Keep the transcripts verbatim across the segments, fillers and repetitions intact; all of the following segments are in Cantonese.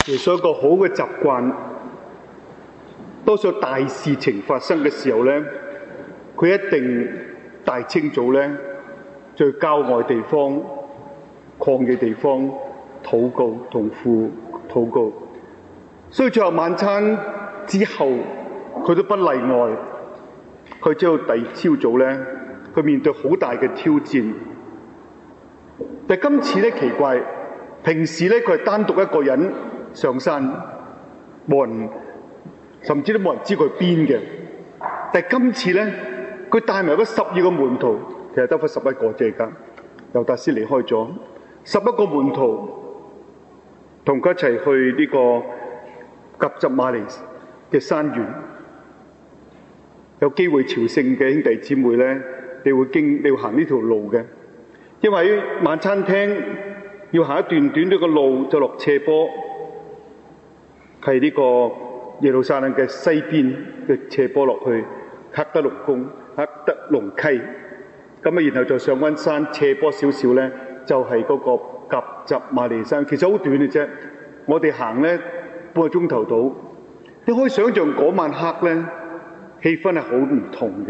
耶穌一個好嘅習慣，多數大事情發生嘅時候咧，佢一定大清早咧，在郊外地方、曠野地方禱告同父禱告。所以最後晚餐之後，佢都不例外。佢知道第二朝早咧，佢面對好大嘅挑戰。但今次咧奇怪，平時咧佢係單獨一個人上山，冇人，甚至都冇人知佢邊嘅。但係今次咧，佢帶埋嗰十二個門徒，其實得返十一個啫。而家猶達斯離開咗，十一個門徒同佢一齊去呢個革責瑪尼嘅山園。有機會朝聖嘅兄弟姊妹咧，你會經你會行呢條路嘅，因為喺晚餐廳要行一段短短嘅路，就落斜坡，係呢個耶路撒冷嘅西邊嘅斜坡落去黑德龍宮、黑德龍溪，咁啊，然後再上溫山斜坡少少咧，就係、是、嗰個革責瑪尼山，其實好短嘅啫。我哋行咧半個鐘頭到，你可以想象嗰晚黑咧。氣氛係好唔同嘅，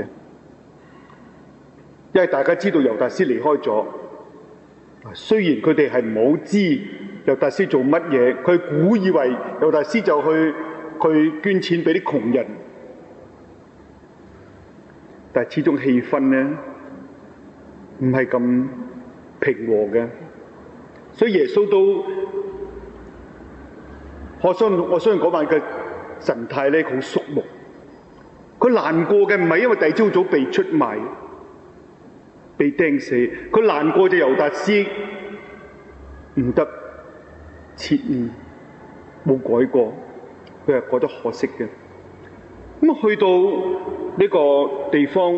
因為大家知道猶達斯離開咗。雖然佢哋係唔好知猶達斯做乜嘢，佢估以為猶達斯就去去捐錢俾啲窮人，但係始終氣氛咧唔係咁平和嘅，所以耶穌都我相信我相信嗰晚嘅神態咧好肅穆。佢難過嘅唔係因為第二朝早被出賣、被釘死，佢難過就猶達斯唔得切悟，冇改過，佢係覺得可惜嘅。咁去到呢個地方，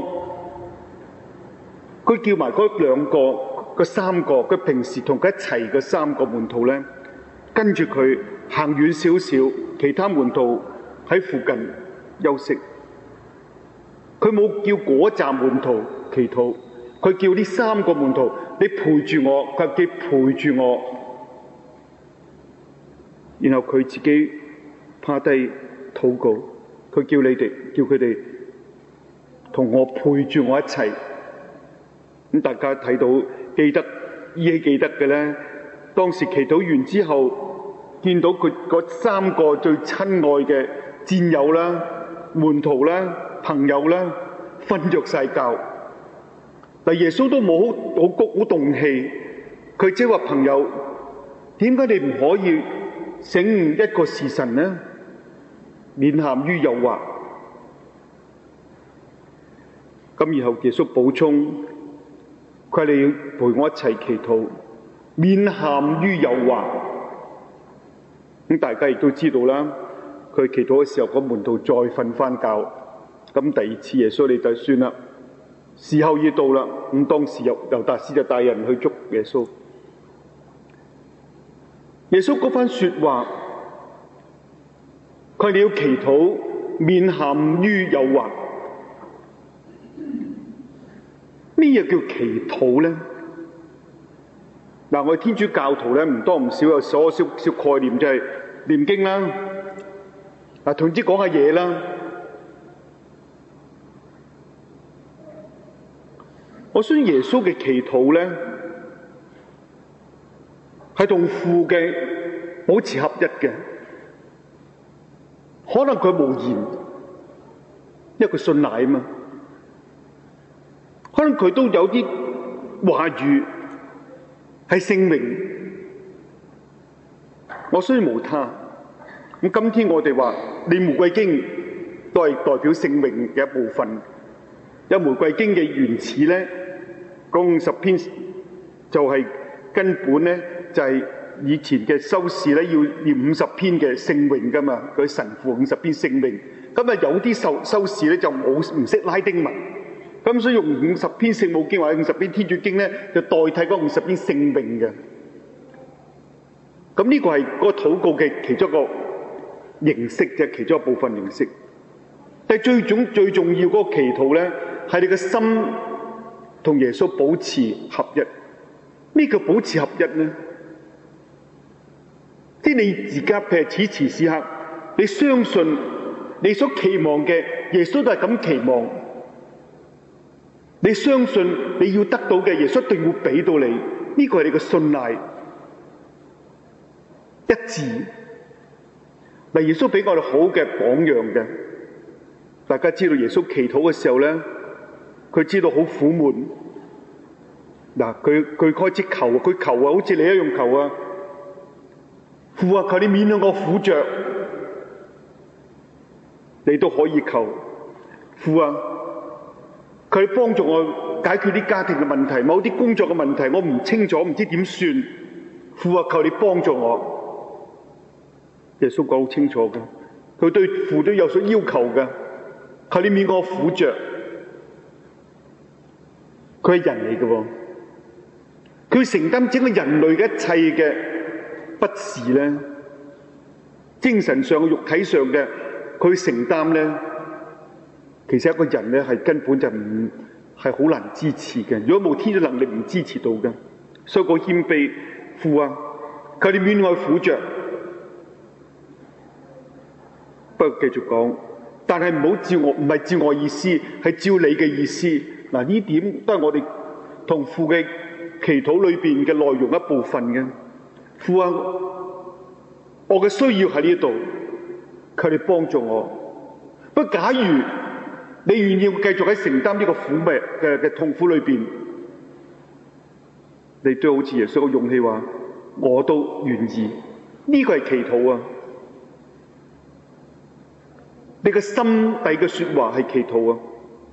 佢叫埋嗰兩個、嗰三個，佢平時同佢一齊嘅三個門徒咧，跟住佢行遠少少，其他門徒喺附近休息。佢冇叫嗰站門徒祈禱，佢叫呢三個門徒，你陪住我，佢叫陪住我，然後佢自己趴低禱告，佢叫你哋，叫佢哋同我陪住我一齊。咁大家睇到記得依稀記得嘅咧，當時祈禱完之後，見到佢嗰三個最親愛嘅戰友啦、門徒啦、朋友啦，瞓着晒覺。但耶穌都冇好谷好動氣，佢即係話朋友，點解你唔可以醒悟一個時辰呢？免陷於誘惑。咁然後耶穌補充，佢話你要陪我一齊祈禱，免陷於誘惑。咁大家亦都知道啦，佢祈禱嘅時候，個門徒再瞓翻覺。咁第二次耶穌你就算啦，時候已到啦。咁當時猶猶達斯就帶人去捉耶穌。耶穌嗰番說話，佢哋要祈禱免陷於誘惑。咩嘢叫祈禱咧？嗱，我哋天主教徒咧唔多唔少有所少少概念，就係念經啦，啊，同之講下嘢啦。我相信耶穌嘅祈禱咧，係同父嘅保持合一嘅。可能佢無言，因為佢信賴啊嘛。可能佢都有啲話語係聖名，我相信無他。咁今天我哋話念玫瑰經都係代表聖名嘅一部分。有玫瑰經嘅原始咧，共十篇就係根本咧，就係、是、以前嘅修士咧要念五十篇嘅聖詠噶嘛，佢神父五十篇聖詠。咁啊有啲修修士咧就冇唔識拉丁文，咁所以用五十篇聖母經或者五十篇天主經咧，就代替嗰五十篇聖詠嘅。咁呢個係嗰個禱告嘅其中一個形式啫，其中一部分形式。但係最重最重要嗰個祈禱咧，係你嘅心同耶穌保持合一。咩叫保持合一咧？ 即係你自家譬如此時此刻，你相信你所期望嘅，耶穌都係咁期望。你相信你要得到嘅，耶穌一定會俾到你。呢個係你嘅信賴一致。嗱，耶穌俾我哋好嘅榜樣嘅。大家知道耶穌祈禱嘅時候咧，佢知道好苦悶。嗱，佢佢開始求，佢求啊，好似你一樣求啊。父啊，求你免咗我苦着，你都可以求。父啊，求你幫助我解決啲家庭嘅問題，某啲工作嘅問題，我唔清楚，唔知點算。父啊，求你幫助我。耶穌講好清楚嘅，佢對父都有所要求嘅。求你免我苦着。佢係人嚟嘅喎，佢承擔整個人類嘅一切嘅不是咧，精神上、肉體上嘅，佢承擔咧，其實一個人咧係根本就唔係好難支持嘅。如果冇天主能力，唔支持到嘅。所以個謙卑，父啊，求你免我苦着。不過繼續講，但係唔好照我，唔係照我意思，係照你嘅意思。嗱，呢點都係我哋同父嘅祈禱裏邊嘅內容一部分嘅。父啊，我嘅需要喺呢度，求你幫助我。不過假如你願意繼續喺承擔呢個苦命嘅嘅痛苦裏邊，你都好似耶穌嘅勇氣話，我都願意。呢、這個係祈禱啊！你嘅心底嘅說話係祈禱啊！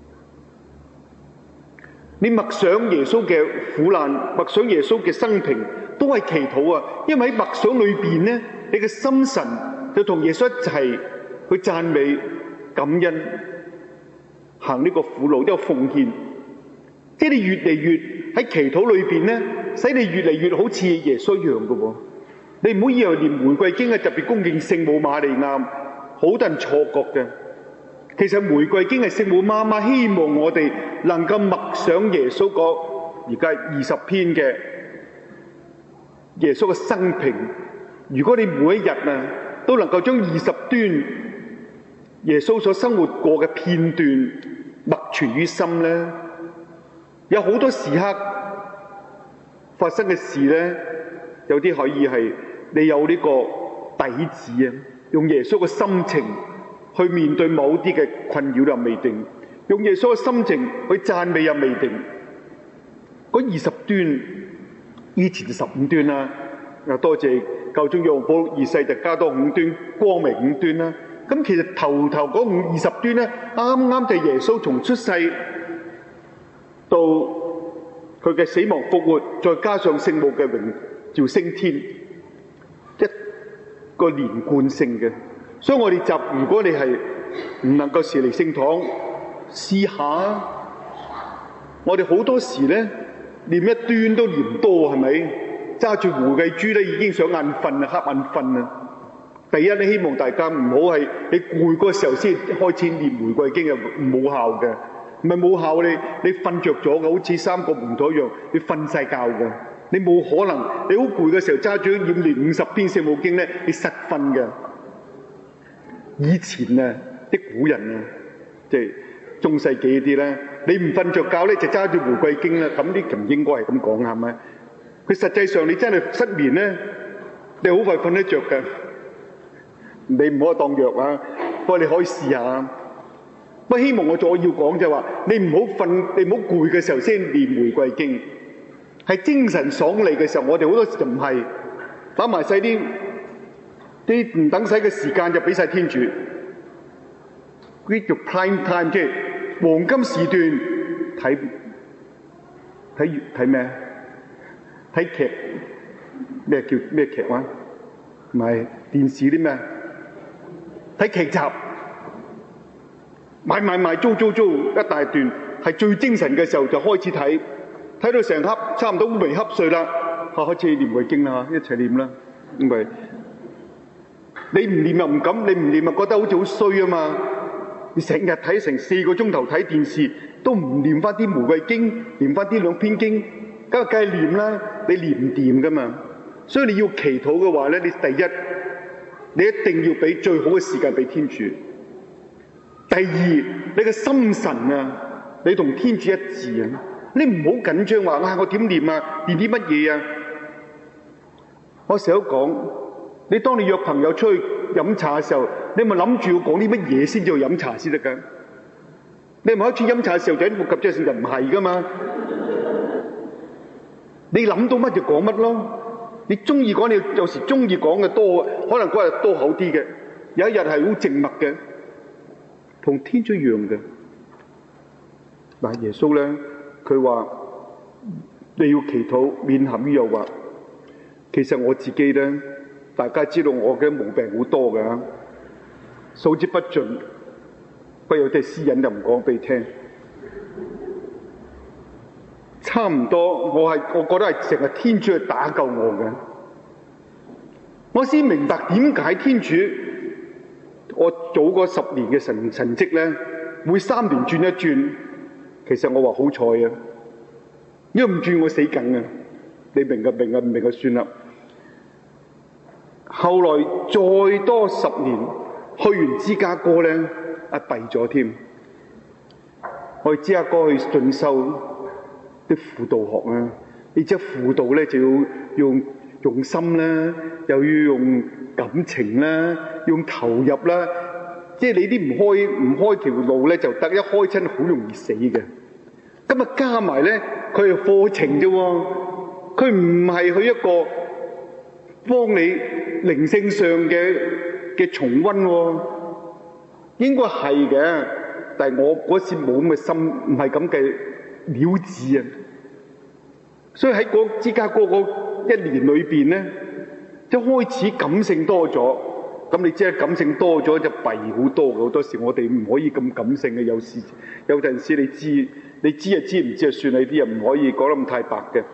你默想耶穌嘅苦難，默想耶穌嘅生平，都係祈禱啊！因為喺默想裏邊咧，你嘅心神就同耶穌一齊去讚美、感恩，行呢個苦路，呢個奉獻。即係你越嚟越喺祈禱裏邊咧，使你越嚟越好似耶穌一樣嘅喎。你唔好以為念玫瑰經係特別恭敬聖母瑪利亞。好多人錯覺嘅，其實玫瑰經係聖母媽媽希望我哋能夠默想耶穌個而家二十篇嘅耶穌嘅生平。如果你每一日啊都能夠將二十端耶穌所生活過嘅片段默存於心咧，有好多時刻發生嘅事咧，有啲可以係你有呢個底子啊。用耶穌嘅心情去面對某啲嘅困擾又未定，用耶穌嘅心情去讚美又未定。嗰二十端，以前就十五端啦。啊，多謝教宗若望保祿二世就加多五端，光明五端啦。咁其實頭頭嗰五二十端咧，啱啱就係耶穌從出世到佢嘅死亡復活，再加上聖母嘅榮耀升天，一個連貫性嘅。所以我哋就如果你係唔能夠時嚟聖堂試下，我哋好多時咧念一端都念多，係咪？揸住玫瑰珠咧已經想眼瞓啦，瞌眼瞓啦。第一，你希望大家唔好係你攰嗰個時候先開始念玫瑰經，係冇效嘅。唔係冇效，你你瞓着咗嘅，好似三個門徒一樣，你瞓晒覺嘅。你冇可能，你好攰嘅時候揸住念念五十篇聖母經咧，你實瞓嘅。以前啊，啲古人啊，即係中世紀啲咧，你唔瞓着覺咧就揸住玫瑰經啦。咁啲唔應該係咁講係咪？佢實際上你真係失眠咧，你好快瞓得着嘅。你唔好當藥啊，不過你可以試下。不過希望我再要講就係話，你唔好瞓，你唔好攰嘅時候先念玫瑰經。係精神爽利嘅時候，我哋好多時就唔係打埋晒啲啲唔等使嘅時間就俾晒天主。嗰啲叫 prime time， 即係黃金時段睇睇睇咩？睇劇咩叫咩劇啊？唔係電視啲咩？睇劇集，買買買租租租一大段，係最精神嘅時候就開始睇。睇到成刻差唔多烏眉瞌睡啦，嚇開始念玫瑰經啦，一齊念啦。因為你唔念又唔敢，你唔念又覺得好似好衰啊嘛。你成日睇成四個鐘頭睇電視，都唔念翻啲玫瑰經，念翻啲兩篇經，梗係梗係念啦。你念唔掂噶嘛？ 所以你要祈禱嘅話咧，你第一，你一定要俾最好嘅時間俾天主。第二，你嘅心神啊，你同天主一致啊，你唔好緊張話啊，我點念啊，念啲乜嘢啊？我成日都講，你當你約朋友出去飲茶嘅時候，你咪諗住要講啲乜嘢先至去飲茶先得噶。你唔係開始飲茶嘅時候就喺度及著就唔係噶嘛。你諗到乜就講乜咯。你中意講，你有時中意講嘅多，可能嗰日多口啲嘅，有一日係好靜默嘅，同天主一樣嘅。嗱，耶穌咧，佢話你要祈禱免陷於誘惑。其實我自己咧，大家知道我嘅毛病好多㗎，數之不盡。不過有啲私隱就唔講俾你聽。差唔多，我係我覺得係成日天主去打救我嘅。我先明白點解天主，我早嗰十年嘅神神蹟咧，每三年轉一轉。其實我話好彩啊，因為唔轉我死梗啊！你明嘅明啊，唔明就算啦。後來再多十年，去完芝加哥咧，啊弊咗添。我去芝加哥去進修啲輔導學啊，你知輔導咧就要用用心啦，又要用感情啦，用投入啦。即係你啲唔開唔開條路咧，就得一開親好容易死嘅。咁啊加埋咧，佢係課程啫喎，佢唔係去一個幫你靈性上嘅嘅重溫喎。應該係嘅，但係我嗰時冇咁嘅心，唔係咁嘅料子啊。所以喺嗰芝加哥嗰一年裏邊咧，即係開始感性多咗。咁你知啦，感性多咗就弊好多嘅。好多時我哋唔可以咁感性嘅，有時有陣時你知，你知就知，唔知就算。你啲人唔可以講得咁太白嘅。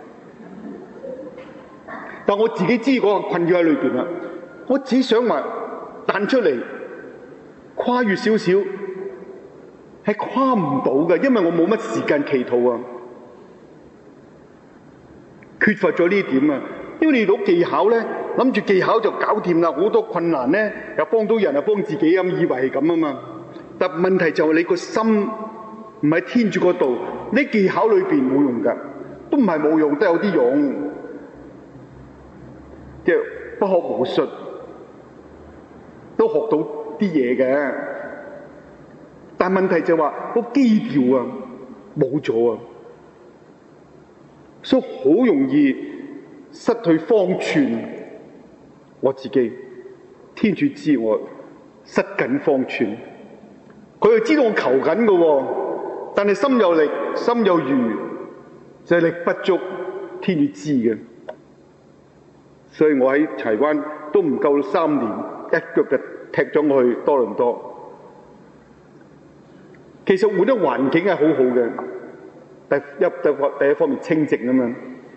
但我自己知嗰個困擾喺裏邊啦，我只想話彈出嚟，跨越少少，係跨唔到嘅，因為我冇乜時間祈禱啊，缺乏咗呢點啊。因為你攞技巧咧，諗住技巧就搞掂啦，好多困難咧又幫到人又幫自己咁，以為係咁啊嘛。但問題就係你個心唔喺天主嗰度，你技巧裏邊冇用噶，都唔係冇用，都有啲用。即係不學無術，都學到啲嘢嘅。但問題就係話個基調啊冇咗啊，所以好容易失去方寸。我自己天主知我失緊方寸，佢又知道我求緊嘅，但係心有力心有餘，就係力不足，天主知嘅。所以我喺柴灣都唔夠三年，一腳就踢咗我去多倫多。其實換咗環境係好好嘅，第一第一方面清靜啊嘛，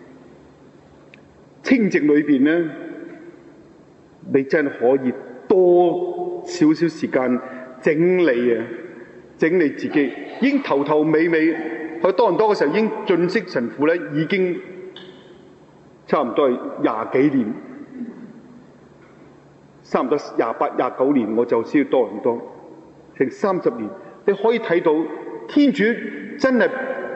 清靜裏邊咧，你真係可以多少少時間整理啊，整理自己。已經頭頭尾尾去多倫多嘅時候，已經晉升神父咧，已經差唔多係廿幾年，差唔多廿八廿九年，我就先多倫多，成三十年。你可以睇到天主真係，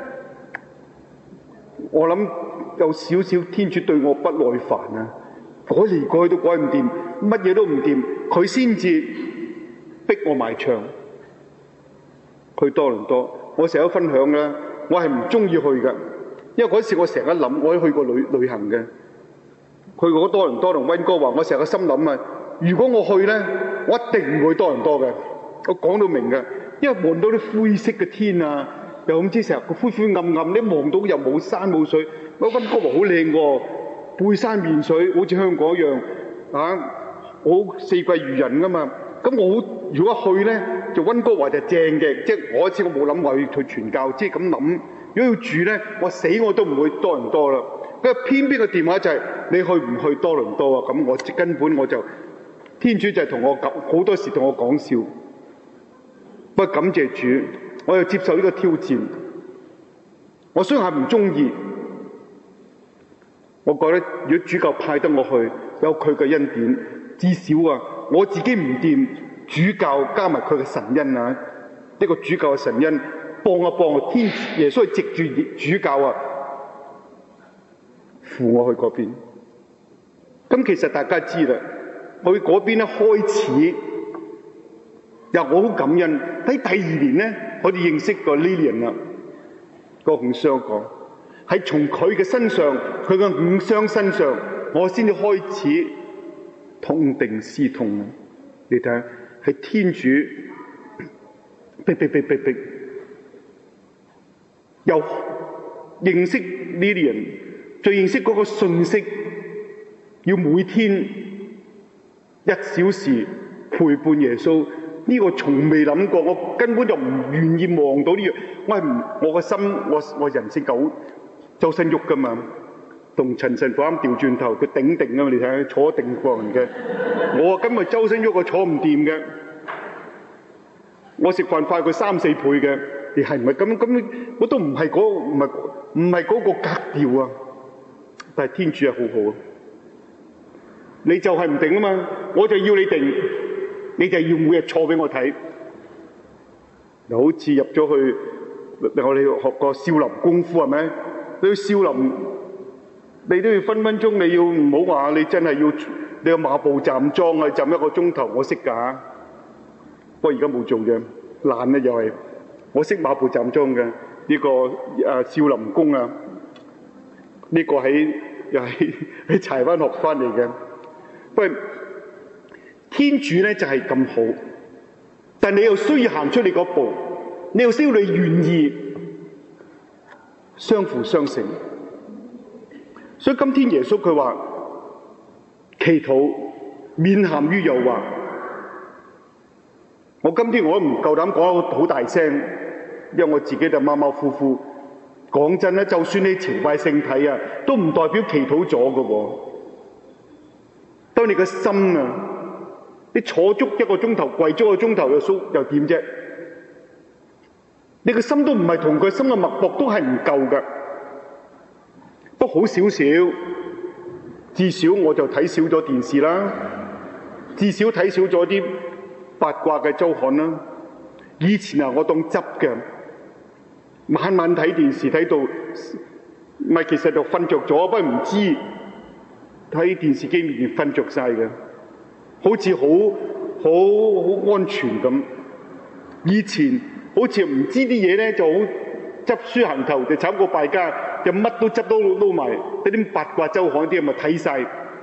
我諗有少少天主對我不耐煩啊，改嚟改去都改唔掂，乜嘢都唔掂，佢先至逼我埋牆去多倫多。我成日都分享啦，我係唔中意去㗎，因為嗰時我成日諗，我都去過旅旅行嘅，去過多倫多同溫哥華，我成日個心諗啊，如果我去咧，我一定唔會多倫多嘅，我講到明嘅。因為望到啲灰色嘅天啊，又唔知成日個灰灰暗暗，你望到又冇山冇水。嗰溫哥華好靚喎，背山面水，好似香港一樣啊，好四季如人噶嘛。咁我如果去咧，就溫哥華就正嘅，即係我一次我冇諗話去傳教，即係咁諗。如果要住咧，我死我都唔會多倫多啦。不過偏偏個電話就係、是、你去唔去多倫多啊？咁我根本我就天主就係同我講，好多時同我講笑。不過感謝主，我又接受呢個挑戰。我雖然係唔中意， 我覺得如果主教派得我去，有佢嘅恩典，至少啊，我自己唔掂，主教加埋佢嘅神恩啊，呢個主教嘅神恩幫一幫我，天耶穌藉住主教啊，扶我去嗰邊。咁其實大家知啦，去嗰邊咧開始，又我好感恩。喺第二年咧，我哋認識個 Lilian 啦，個紅雙講，係從佢嘅身上，佢嘅五傷身上，我先至開始痛定思痛啊！你睇下，係天主逼逼逼逼逼，又認識 Lilian，再認識嗰個信息，要每天一小時陪伴耶穌。呢個從未諗過，我根本就唔願意望到呢樣。我係唔，我個心，我我人性狗周身喐噶嘛。同陳神父啱調轉頭，佢頂定啊嘛！你睇下，坐定個人嘅。我今日周身喐，我坐唔掂嘅。我食飯快佢三四倍嘅，你係唔係咁咁？我都唔係嗰唔係唔係嗰個格調啊！但係天主係好好啊！你就係唔定啊嘛，我就要你定。你就要每日錯俾我睇，又好似入咗去，我哋學過少林功夫係咪？你去少林，你都要分分鐘，你要唔好話你真係要，你有馬步站樁啊，站一個鐘頭，我識㗎。不過而家冇做嘅，懶咧又係，我識馬步站樁嘅呢個誒少林功啊，呢個喺又係喺柴灣學翻嚟嘅，不過。天主咧就係咁好，但你又需要行出你嗰步，你又需要你願意相輔相成。所以今天耶穌佢話祈禱免陷於誘惑。我今天我都唔夠膽講好大聲，因為我自己就馬馬虎虎。講真咧，就算你朝拜聖體啊，都唔代表祈禱咗㗎喎。當你個心啊〜你坐足一個鐘頭，跪足一個鐘頭又蘇又點啫？你個心都唔係同佢心嘅脈搏都係唔夠㗎。不過好少少，至少我就睇少咗電視啦，至少睇少咗啲八卦嘅週刊啦。以前啊，我當執嘅，晚晚睇電視睇到，唔係其實就瞓着咗，不過唔知喺電視機面前瞓着晒嘅。好似好好好安全咁。以前好似唔知啲嘢咧，就好執輸行頭，就炒個敗家，就乜都執到撈埋，嗰啲八卦周刊啲咪睇晒。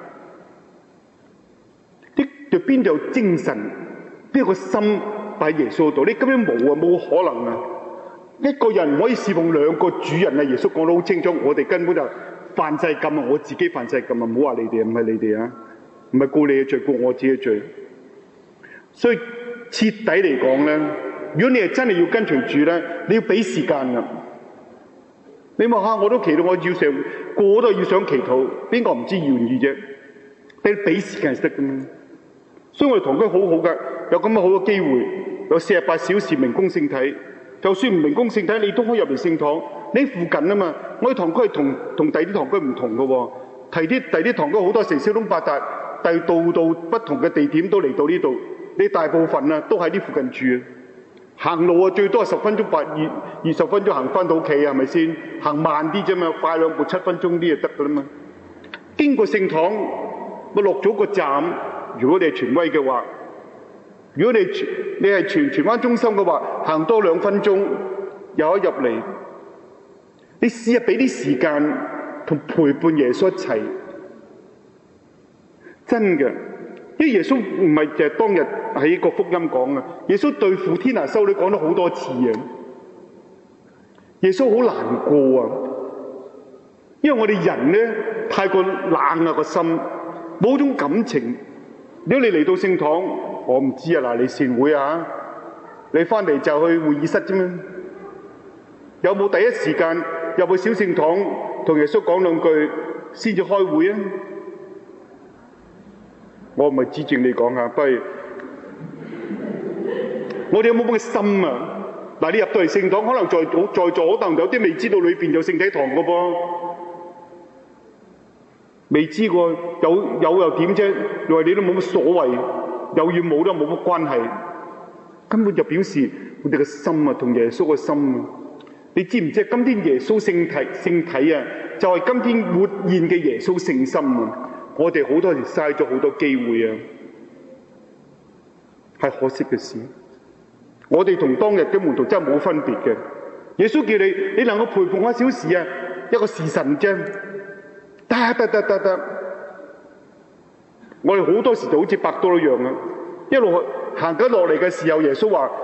啲就邊度有精神，邊個心擺耶穌度？你根本冇啊，冇可能啊！一個人唔可以侍奉兩個主人啊！耶穌講得好清楚，我哋根本就犯晒禁啊！我自己犯晒禁啊！唔好話你哋，唔係你哋啊！唔係告你嘅罪，告我自己嘅罪。所以徹底嚟講咧，如果你係真係要跟隨主咧，你要俾時間㗎。你話下我都祈禱，我要成個個都要想祈禱，邊個唔知願意啫？你俾時間就得㗎嘛。所以我哋堂區好好㗎，有咁嘅好嘅機會，有四十八小時明供聖體。就算唔明供聖體，你都可以入嚟聖堂。你附近啊嘛，我哋堂區係同同第二啲堂區唔同㗎喎。提啲第二啲堂區好多城四通八達。第度度不同嘅地點都嚟到呢度，你大部分啊都喺呢附近住，行路啊最多係十分鐘八二二十分鐘行翻到屋企，係咪先？行慢啲啫嘛，快兩步七分鐘啲就得噶啦嘛。經過聖堂，我落咗個站，如果你係權威嘅話，如果你你係荃荃灣中心嘅話，行多兩分鐘又可以入嚟。你試下俾啲時間同陪伴耶穌一齊。真嘅，因為耶穌唔係就係當日喺個福音講嘅，耶穌對付天下修女講咗好多次啊。耶穌好難過啊，因為我哋人咧太過冷啊個心，冇種感情。如果你嚟到聖堂，我唔知啊嗱，你善會啊，你翻嚟就去會議室啫嘛，有冇第一時間入去小聖堂同耶穌講兩句先至開會啊？我唔係指正你講下，不如我哋有冇咁嘅心啊？嗱，你入到嚟聖堂，可能在在座可能有啲未知道裏邊有聖體堂嘅噃。 未知過有有又點啫？你話你都冇乜所謂，有與冇都冇乜關係，根本就表示我哋嘅心啊，同耶穌嘅心啊。你知唔知？今天耶穌聖體聖體啊，就係今天活現嘅耶穌聖心啊！我哋好多時嘥咗好多機會啊，係可惜嘅事。我哋同當日嘅門徒真係冇分別嘅。耶穌叫你，你能夠陪伴一小時啊，一個時辰啫，得得得得得。我哋好多時就好似伯多一樣啊，一路行緊落嚟嘅時候，耶穌話：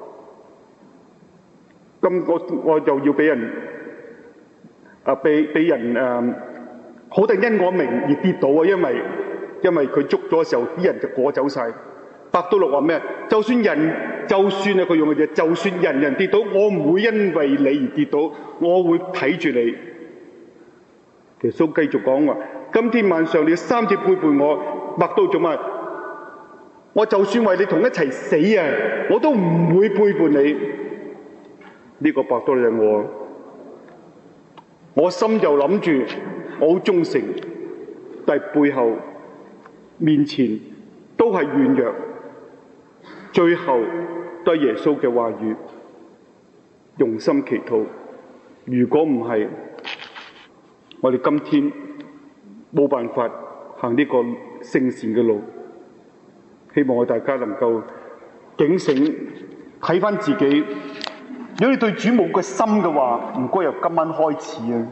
咁我我就要俾人啊，俾俾人誒，好定因我名而跌倒啊！因為因為佢捉咗嘅時候，啲人就過走晒。伯多祿話咩？就算人，就算啊，佢用嘅嘢，就算人人跌倒，我唔會因為你而跌倒，我會睇住你。耶穌繼續講話：今天晚上你三次背叛我，伯多祿做乜？我就算為你同一齊死啊，我都唔會背叛你。呢個伯多祿係我，我心就諗住我好忠誠，但係背後面前都係軟弱，最後都係耶穌嘅話語，用心祈禱。如果唔係，我哋今天冇辦法行呢個聖善嘅路。希望我大家能夠警醒，睇返自己。如果你對主冇個心嘅話，唔該由今晚開始啊！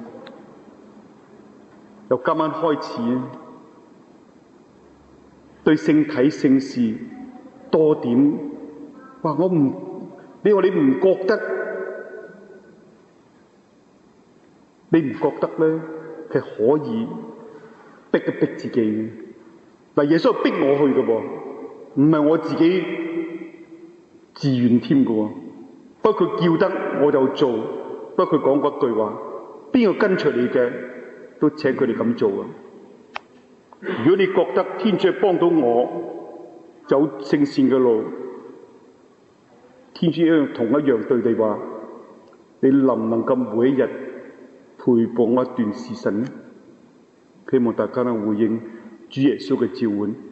由今晚開始啊！對聖體聖事多點。話我唔，你話你唔覺得？你唔覺得咧？係可以逼一逼自己。嗱，耶穌係逼我去嘅喎，唔係我自己自願添嘅喎。不過佢叫得我就做，不過佢講嗰句話：邊個跟隨你嘅，都請佢哋咁做啊！如果你覺得天主係幫到我走聖善嘅路，天主一樣同一樣對你話：你能唔能夠每一日陪伴我一段時辰呢？希望大家能回應主耶穌嘅召喚。